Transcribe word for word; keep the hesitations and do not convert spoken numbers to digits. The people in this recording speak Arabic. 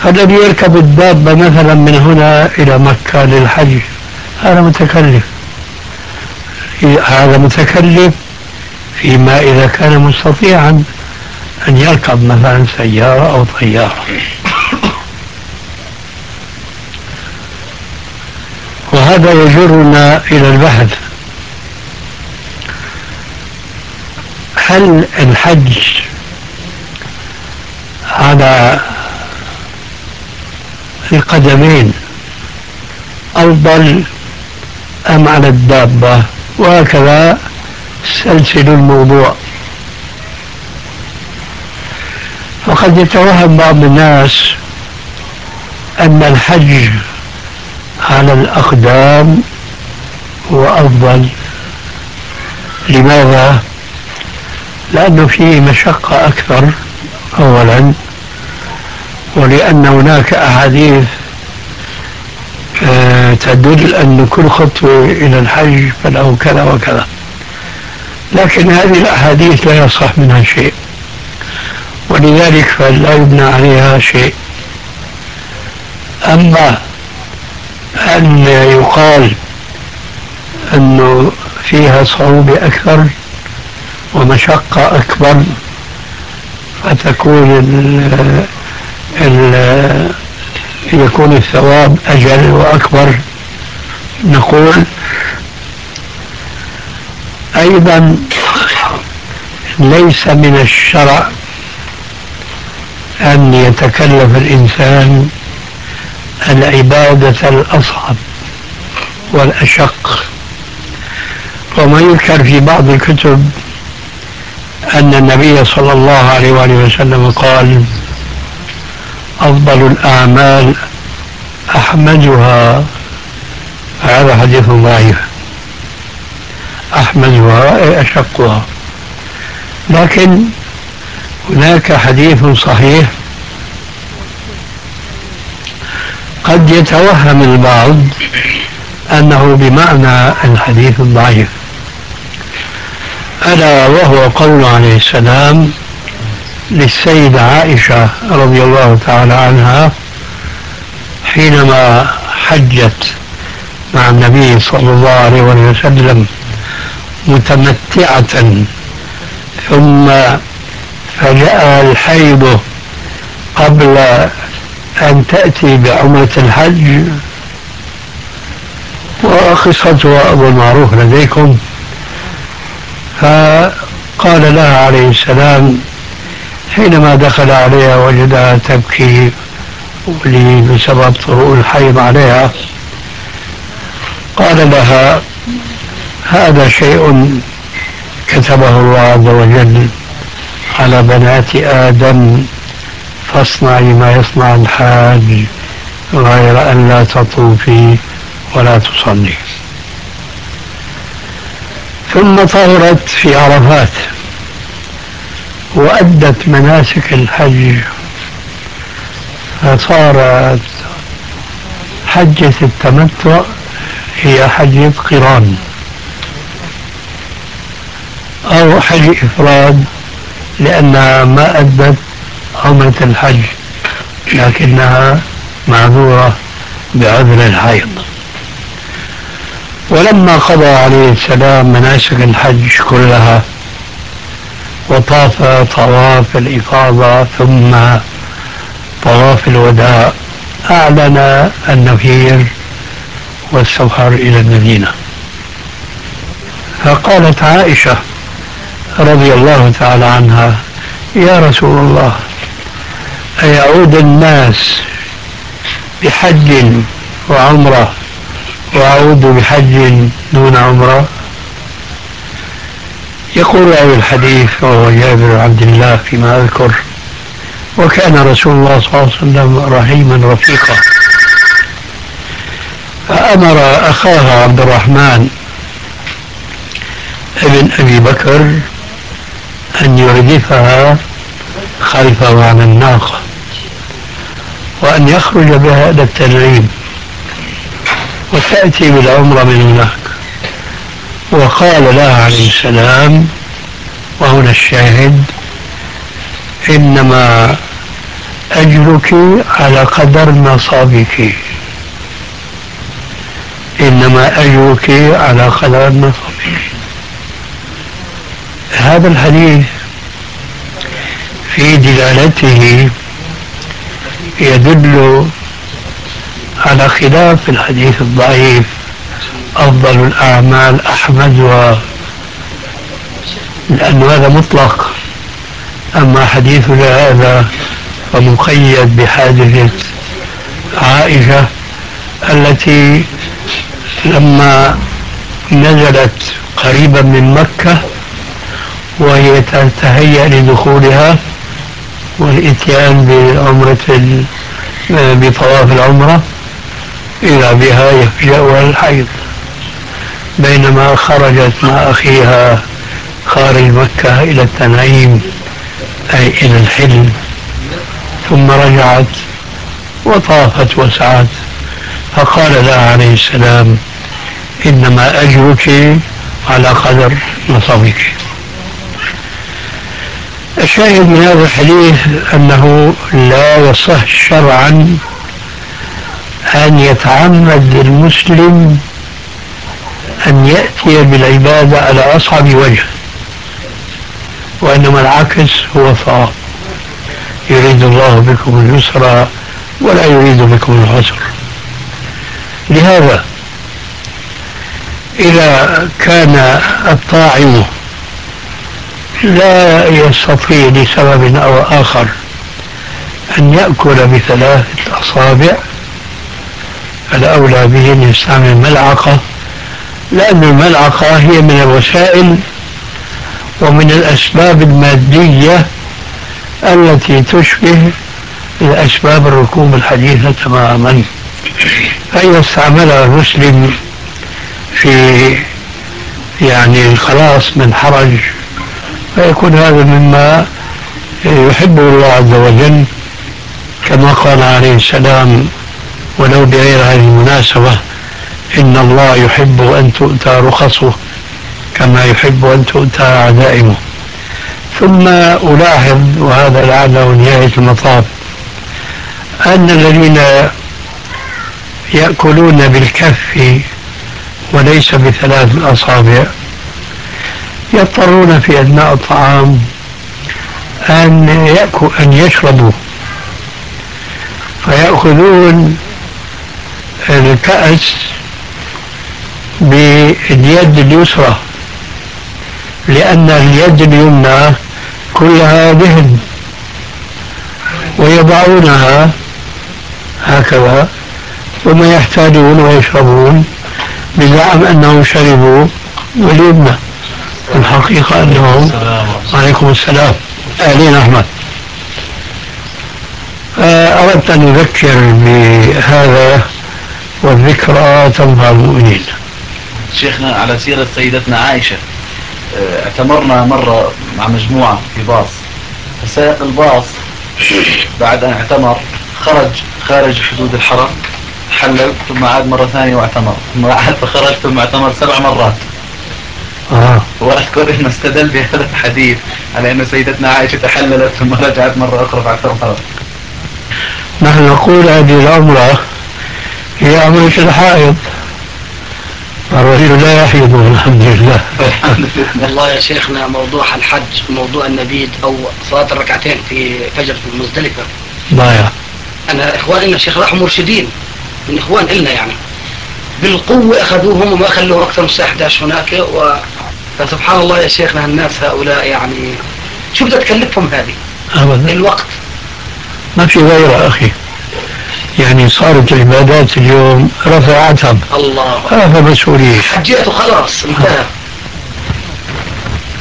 الذي يركب الدابة مثلا من هنا إلى مكة للحج هذا متكلف، هذا متكلف فيما إذا كان مستطيعا أن يركب مثلا سيارة أو طيارة. وهذا يجرنا إلى البحث: هل الحج على القدمين أفضل أم على الدابة؟ وهكذا سلسل الموضوع. فقد يتوهم بعض الناس أن الحج على الأقدام هو أفضل. لماذا؟ لأنه فيه مشقة أكثر أولا، ولأن هناك أحاديث تدل أن كل خطوة إلى الحج فله كذا وكذا، لكن هذه الأحاديث لا يصح منها شيء، ولذلك فلا يبنى عليها شيء. أما أن يقال أنه فيها صعوبة أكثر ومشقة أكبر فتكون ال ال يكون الثواب أجل وأكبر، نقول أيضا ليس من الشرع أن يتكلف الإنسان العبادة الأصعب والأشق. وما يذكر في بعض الكتب أن النبي صلى الله عليه وآله وسلم قال: أفضل الأعمال أحمدها. هذا حديث ضعيف، أحمدها أي أشقها. لكن هناك حديث صحيح قد يتوهم البعض أنه بمعنى الحديث الضعيف، ألا وهو قول عليه السلام للسيدة عائشة رضي الله تعالى عنها حينما حجت مع النبي صلى الله عليه وسلم متمتعة ثم فجاء الحيض قبل أن تأتي بعمرة الحج، وقصتها أبو المعروف لديكم. فقال لها عليه السلام حينما دخل عليها وجدها تبكي بسبب طروء الحيض عليها، قال لها: هذا شيء كتبه الله عز وجل على بنات آدم، فاصنعي ما يصنع الحاج غير أن لا تطوفي ولا تصلي. ثم طهرت في عرفات وأدت مناسك الحج، فصارت حجة التمتع هي حجة قران أو حج إفراد، لأنها ما أدت عمرة الحج لكنها معذورة بعذر الحيض. ولما قضى عليه السلام مناسك الحج كلها وطاف طواف الإفاضة ثم طواف الوداع، أعلن النفير والسفر إلى المدينة. فقالت عائشة رضي الله تعالى عنها: يا رسول الله، أيعود الناس بحج وعمرة وأعود بحج دون عمرة؟ يقول راوي الحديث وهو جابر بن عبد الله فيما أذكر: وكان رسول الله صلى الله عليه وسلم رحيما رفيقا، فأمر أخاها عبد الرحمن ابن أبي بكر أن يردفها خلفه على الناقة وأن يخرج بها إلى التنعيم وتأتي بالعمرة من هناك. وقال لها عليه السلام، وهنا الشاهد: إنما أجرك على قدر نصابك، إنما أجرك على قدر نصابك. هذا الحديث في دلالته يدل على خلاف الحديث الضعيف أفضل الأعمال أحمدها، لأن هذا مطلق. أما حديثنا هذا فمقيد بحادثة عائشة التي لما نزلت قريبا من مكة وهي تتهيأ لدخولها والإتيان بعمرة بطواف العمرة، إذا بها يفجأها الحيض بينما خرجت مع أخيها خارج مكة إلى التنعيم أي إلى الحلم، ثم رجعت وطافت وسعت، فقال لها عليه السلام: إنما أجرك على قدر نصبك. الشاهد من هذا الحديث أنه لا يصح شرعا أن يتعمد المسلم أن يأتي بالعبادة على أصعب وجه، وإنما العكس هو صواب. يريد الله بكم اليسر ولا يريد بكم العسر. لهذا إذا كان الطاعم لا يستطيع لسبب أو آخر أن يأكل بثلاثة أصابع، الأولى به أن يستعمل ملعقة، لأن الملعقة هي من الوسائل ومن الأسباب المادية التي تشبه الأسباب الركوب الحديثة تماما. فإذا استعملها المسلم في يعني الخلاص من حرج فيكون هذا مما يحبه الله عز وجل، كما قال عليه السلام ولو بغير هذه المناسبة: إن الله يحب أن تؤتى رخصه كما يحب أن تؤتى عزائمه. ثم ألاحظ، وهذا لعله نهاية المطاف، أن الذين يأكلون بالكف وليس بثلاث الأصابع يضطرون في أثناء الطعام أن يأكل أن يشربوا، فيأخذون الكأس باليد اليسرى، لأن اليد اليمنى كلها دهن، ويضعونها هكذا ثم يحتاجون ويشربون بزعم أنهم شربوا باليمنى، الحقيقة أنهم عليكم السلام أهلين أحمد. أردت أن أذكر بهذا، والذكرى تنفع المؤمنين. شيخنا، على سيرة سيدتنا عائشة، اعتمرنا مرة مع مجموعة في باص، فسائق الباص بعد أن اعتمر خرج خارج حدود الحرم، حلل ثم عاد مرة ثانية واعتمر، ثم عاد فخرج ثم اعتمر سبع مرات. آه. وأذكر أنه استدل بهذا الحديث على أن سيدتنا عائشة تحللت ثم رجعت مرة أخرى بعد ثلاث مرات. نحن نقول هذه العمرة هي عمرة الحائض، الرجل لا يحيض والحمد لله. والله يا شيخنا موضوع الحج وموضوع النبيذ أو صلاة الركعتين في فجر في مزدلفة ضايع. أنا إخواننا شيخ راحوا مرشدين من إخوان إلنا يعني بالقوة أخذوهم وما خلوهم أكثر من الساعة إحدى عشر هناك. و... فسبحان الله يا شيخنا الناس هؤلاء يعني شو بدها تكلفهم هذه أبدا الوقت؟ ما في غيره أخي، يعني صارت العبادات اليوم رفع عتب، الله رفع مسؤولية، حجيته خلاص انتهى.